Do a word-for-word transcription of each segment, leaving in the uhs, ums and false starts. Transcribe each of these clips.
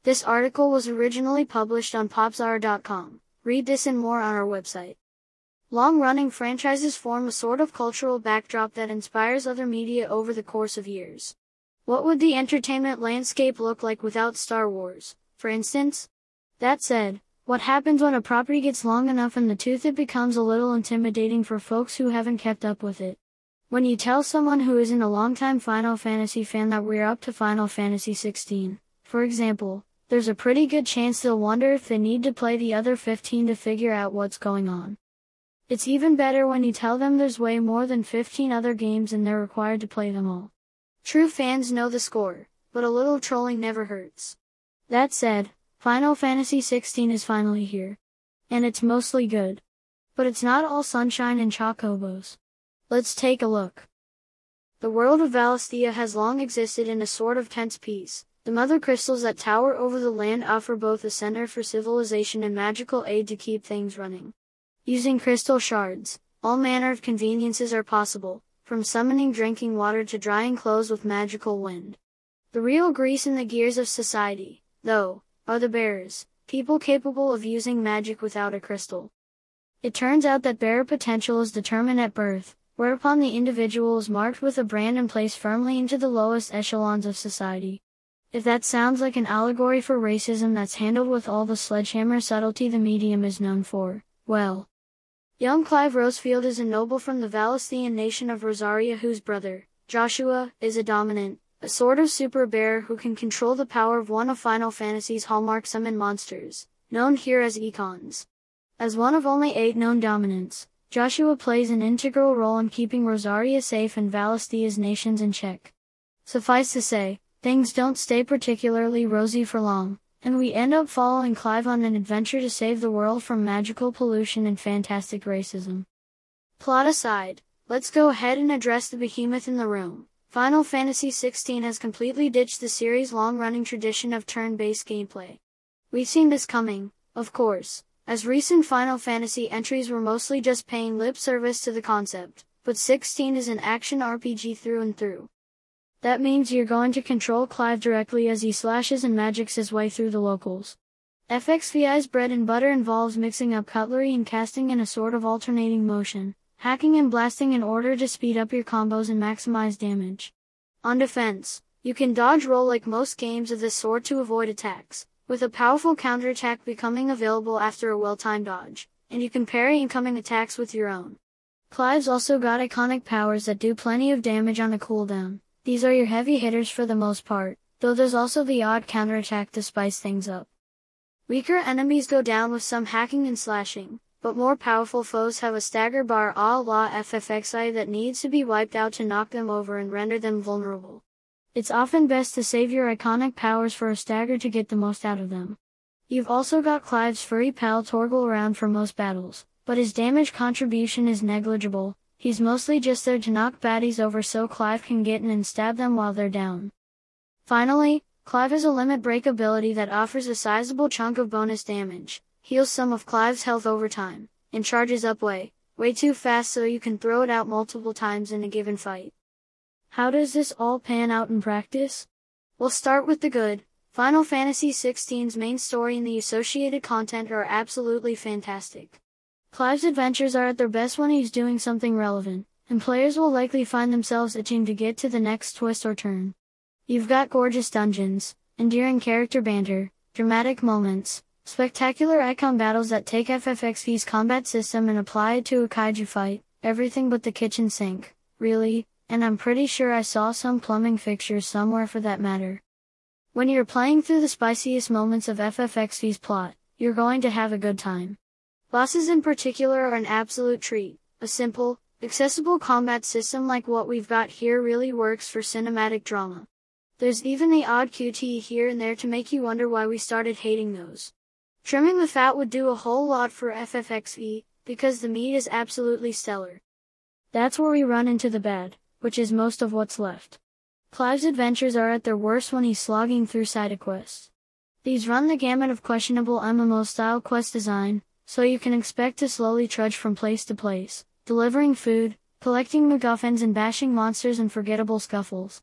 This article was originally published on popzara dot com. Read this and more on our website. Long-running franchises form a sort of cultural backdrop that inspires other media over the course of years. What would the entertainment landscape look like without Star Wars, for instance? That said, what happens when a property gets long enough in the tooth? It becomes a little intimidating for folks who haven't kept up with it. When you tell someone who isn't a longtime Final Fantasy fan that we're up to Final Fantasy sixteen, for example, there's a pretty good chance they'll wonder if they need to play the other fifteen to figure out what's going on. It's even better when you tell them there's way more than fifteen other games and they're required to play them all. True fans know the score, but a little trolling never hurts. That said, Final Fantasy sixteen is finally here. And it's mostly good. But it's not all sunshine and chocobos. Let's take a look. The world of Valisthea has long existed in a sort of tense peace. The mother crystals that tower over the land offer both a center for civilization and magical aid to keep things running. Using crystal shards, all manner of conveniences are possible, from summoning drinking water to drying clothes with magical wind. The real grease in the gears of society, though, are the bearers, people capable of using magic without a crystal. It turns out that bearer potential is determined at birth, whereupon the individual is marked with a brand and placed firmly into the lowest echelons of society. If that sounds like an allegory for racism that's handled with all the sledgehammer subtlety the medium is known for, well. Young Clive Rosefield is a noble from the Valisthean nation of Rosaria whose brother, Joshua, is a dominant, a sort of super bear who can control the power of one of Final Fantasy's hallmark summon monsters, known here as Econs. As one of only eight known dominants, Joshua plays an integral role in keeping Rosaria safe and Valisthea's nations in check. Suffice to say, things don't stay particularly rosy for long, and we end up following Clive on an adventure to save the world from magical pollution and fantastic racism. Plot aside, let's go ahead and address the behemoth in the room. Final Fantasy sixteen has completely ditched the series' long-running tradition of turn-based gameplay. We've seen this coming, of course, as recent Final Fantasy entries were mostly just paying lip service to the concept, but sixteen is an action R P G through and through. That means you're going to control Clive directly as he slashes and magics his way through the locals. F X V I's bread and butter involves mixing up cutlery and casting in a sort of alternating motion, hacking and blasting in order to speed up your combos and maximize damage. On defense, you can dodge roll like most games of this sort to avoid attacks, with a powerful counterattack becoming available after a well-timed dodge, and you can parry incoming attacks with your own. Clive's also got iconic powers that do plenty of damage on a cooldown. These are your heavy hitters for the most part, though there's also the odd counterattack to spice things up. Weaker enemies go down with some hacking and slashing, but more powerful foes have a stagger bar a la F F X I that needs to be wiped out to knock them over and render them vulnerable. It's often best to save your iconic powers for a stagger to get the most out of them. You've also got Clive's furry pal Torgal around for most battles, but his damage contribution is negligible. He's mostly just there to knock baddies over so Clive can get in and stab them while they're down. Finally, Clive has a limit break ability that offers a sizable chunk of bonus damage, heals some of Clive's health over time, and charges up way, way too fast so you can throw it out multiple times in a given fight. How does this all pan out in practice? We'll start with the good. Final Fantasy sixteen's main story and the associated content are absolutely fantastic. Clive's adventures are at their best when he's doing something relevant, and players will likely find themselves itching to get to the next twist or turn. You've got gorgeous dungeons, endearing character banter, dramatic moments, spectacular icon battles that take F F X V's combat system and apply it to a kaiju fight, everything but the kitchen sink, really, and I'm pretty sure I saw some plumbing fixtures somewhere for that matter. When you're playing through the spiciest moments of F F X V's plot, you're going to have a good time. Bosses in particular are an absolute treat. A simple, accessible combat system like what we've got here really works for cinematic drama. There's even the odd Q T E here and there to make you wonder why we started hating those. Trimming the fat would do a whole lot for F F X V, because the meat is absolutely stellar. That's where we run into the bad, which is most of what's left. Clive's adventures are at their worst when he's slogging through side quests. These run the gamut of questionable M M O-style quest design, so you can expect to slowly trudge from place to place, delivering food, collecting MacGuffins and bashing monsters in forgettable scuffles.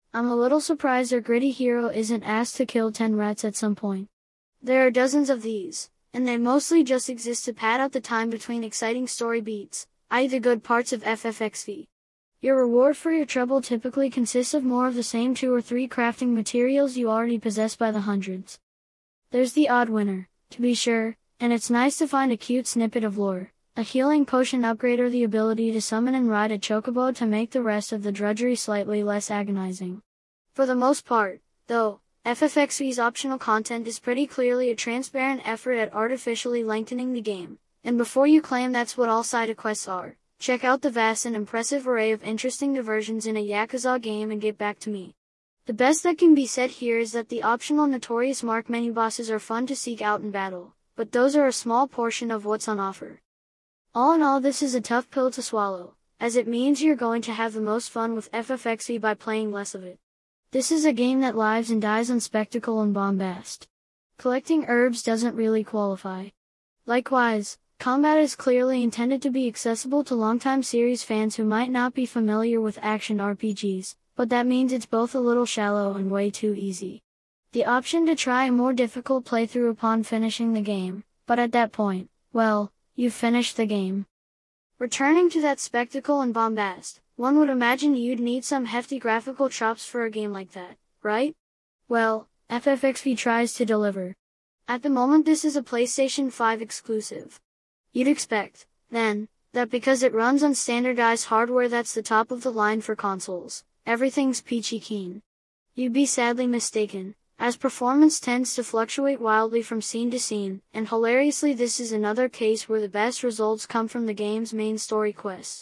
I'm a little surprised our gritty hero isn't asked to kill ten rats at some point. There are dozens of these, and they mostly just exist to pad out the time between exciting story beats, that is the good parts of F F X V. Your reward for your trouble typically consists of more of the same two or three crafting materials you already possess by the hundreds. There's the odd winner, to be sure, and it's nice to find a cute snippet of lore, a healing potion upgrade or the ability to summon and ride a chocobo to make the rest of the drudgery slightly less agonizing. For the most part, though, F F X V's optional content is pretty clearly a transparent effort at artificially lengthening the game, and before you claim that's what all side quests are, check out the vast and impressive array of interesting diversions in a Yakuza game and get back to me. The best that can be said here is that the optional Notorious Mark menu bosses are fun to seek out in battle, but those are a small portion of what's on offer. All in all, this is a tough pill to swallow, as it means you're going to have the most fun with F F X V by playing less of it. This is a game that lives and dies on spectacle and bombast. Collecting herbs doesn't really qualify. Likewise, combat is clearly intended to be accessible to longtime series fans who might not be familiar with action R P Gs, but that means it's both a little shallow and way too easy. The option to try a more difficult playthrough upon finishing the game, but at that point, well, you've finished the game. Returning to that spectacle and bombast, one would imagine you'd need some hefty graphical chops for a game like that, right? Well, F F X V tries to deliver. At the moment this is a PlayStation five exclusive. You'd expect, then, that because it runs on standardized hardware that's the top of the line for consoles, everything's peachy keen. You'd be sadly mistaken, as performance tends to fluctuate wildly from scene to scene, and hilariously this is another case where the best results come from the game's main story quests.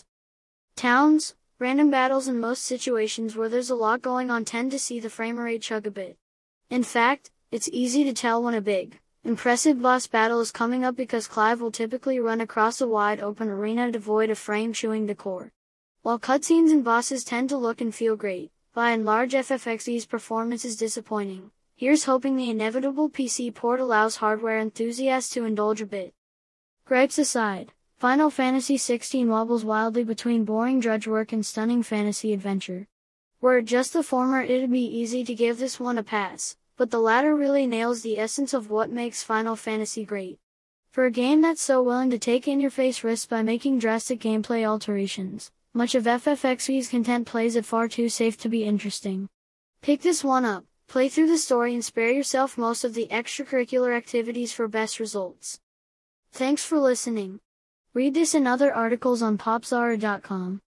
Towns, random battles and most situations where there's a lot going on tend to see the framerate chug a bit. In fact, it's easy to tell when a big, impressive boss battle is coming up because Clive will typically run across a wide open arena devoid of frame-chewing decor. While cutscenes and bosses tend to look and feel great, by and large F F X V's performance is disappointing. Here's hoping the inevitable P C port allows hardware enthusiasts to indulge a bit. Gripes aside, Final Fantasy sixteen wobbles wildly between boring drudge work and stunning fantasy adventure. Were it just the former, it'd be easy to give this one a pass, but the latter really nails the essence of what makes Final Fantasy great. For a game that's so willing to take in-your-face risks by making drastic gameplay alterations, much of F F X V's content plays it far too safe to be interesting. Pick this one up, play through the story and spare yourself most of the extracurricular activities for best results. Thanks for listening. Read this and other articles on popzara dot com.